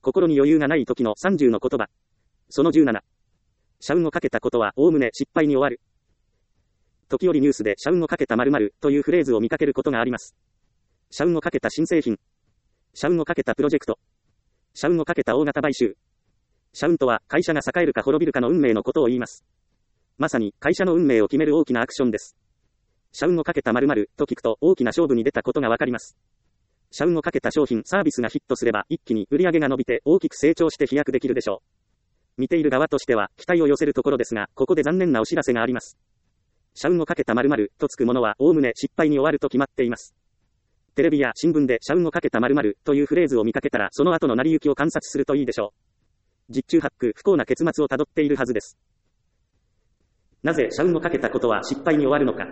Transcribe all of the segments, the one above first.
心に余裕がない時の30の言葉。その17。社運をかけたことはおおむね失敗に終わる。時折ニュースで社運をかけた〇〇というフレーズを見かけることがあります。社運をかけた新製品。社運をかけたプロジェクト。社運をかけた大型買収。社運とは会社が栄えるか滅びるかの運命のことを言います。まさに会社の運命を決める大きなアクションです。社運をかけた〇〇と聞くと大きな勝負に出たことがわかります。社運をかけた商品サービスがヒットすれば一気に売り上げが伸びて大きく成長して飛躍できるでしょう。見ている側としては期待を寄せるところですが、ここで残念なお知らせがあります。社運をかけた〇〇とつくものはおおむね失敗に終わると決まっています。テレビや新聞で社運をかけた〇〇というフレーズを見かけたらその後の成り行きを観察するといいでしょう。十中八九不幸な結末をたどっているはずです。なぜ社運をかけたことは失敗に終わるのか。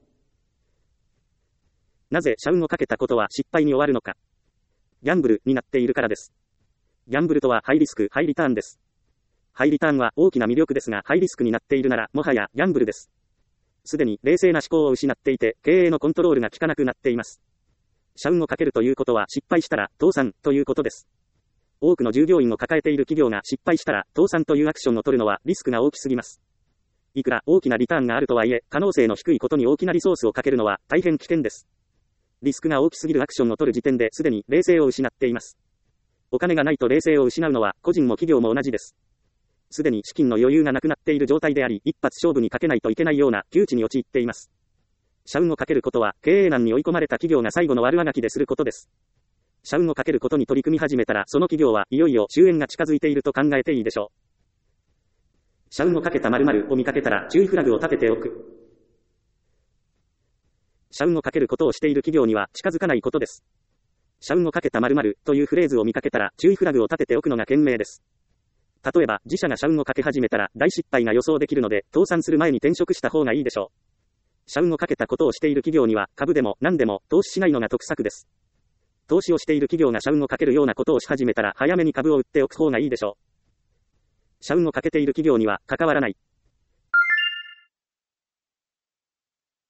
なぜ社運をかけたことは失敗に終わるのか。ギャンブルになっているからです。ギャンブルとはハイリスク、ハイリターンです。ハイリターンは大きな魅力ですが、ハイリスクになっているなら、もはやギャンブルです。すでに冷静な思考を失っていて、経営のコントロールが効かなくなっています。社運をかけるということは失敗したら倒産ということです。多くの従業員を抱えている企業が失敗したら倒産というアクションを取るのはリスクが大きすぎます。いくら大きなリターンがあるとはいえ、可能性の低いことに大きなリソースをかけるのは大変危険です。リスクが大きすぎるアクションを取る時点ですでに冷静を失っています。お金がないと冷静を失うのは個人も企業も同じです。すでに資金の余裕がなくなっている状態であり、一発勝負にかけないといけないような窮地に陥っています。社運をかけることは経営難に追い込まれた企業が最後の悪あがきですることです。社運をかけることに取り組み始めたらその企業はいよいよ終焉が近づいていると考えていいでしょう。社運をかけた〇〇を見かけたら注意フラグを立てておく。社運をかけることをしている企業には近づかないことです。社運をかけた〇〇というフレーズを見かけたら注意フラグを立てておくのが賢明です。例えば自社が社運をかけ始めたら大失敗が予想できるので倒産する前に転職した方がいいでしょう。社運をかけたことをしている企業には株でも何でも投資しないのが得策です。投資をしている企業が社運をかけるようなことをし始めたら早めに株を売っておく方がいいでしょう。社運をかけている企業には関わらない。